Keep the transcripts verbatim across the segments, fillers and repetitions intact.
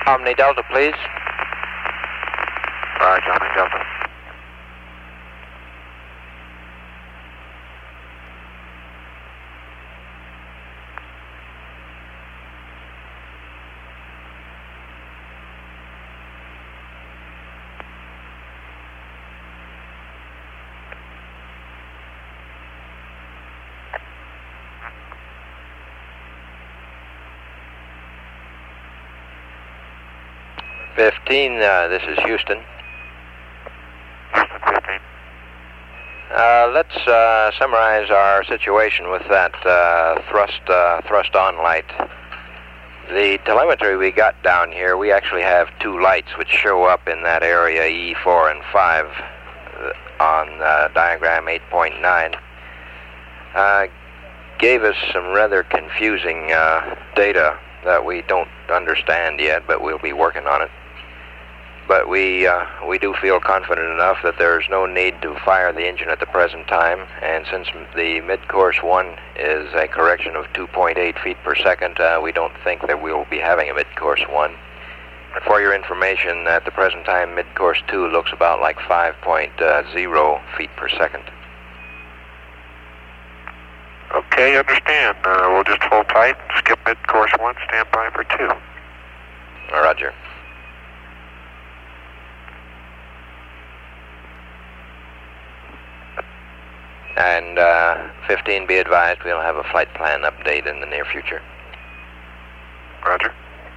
Omni Delta, please. Roger, Omni Delta. fifteen, uh, this is Houston. Houston fifteen. Uh, let's uh, summarize our situation with that uh, thrust uh, thrust on light. The telemetry we got down here, we actually have two lights which show up in that area E four and five on uh, diagram eight point nine. Uh, gave us some rather confusing uh, data that we don't understand yet, but we'll be working on it. But we uh, we do feel confident enough that there's no need to fire the engine at the present time, and since the mid-course one is a correction of two point eight feet per second, uh, we don't think that we'll be having a mid-course one. For your information, at the present time, mid-course two looks about like five point zero feet per second. Okay, understand. Uh, we'll just hold tight, skip mid-course one, stand by for two. Roger. And uh, fifteen, be advised, we'll have a flight plan update in the near future. Roger.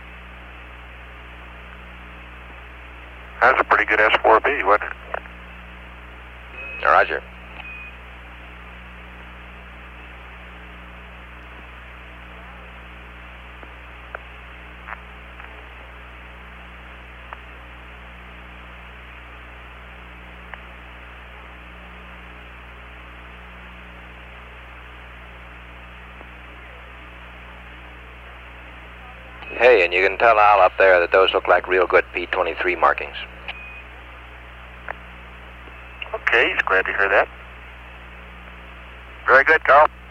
That's a pretty good S four B, wasn't it? Roger. Hey, and you can tell Al up there that those look like real good P twenty-three markings. Okay, he's glad to hear that. Very good, Carl.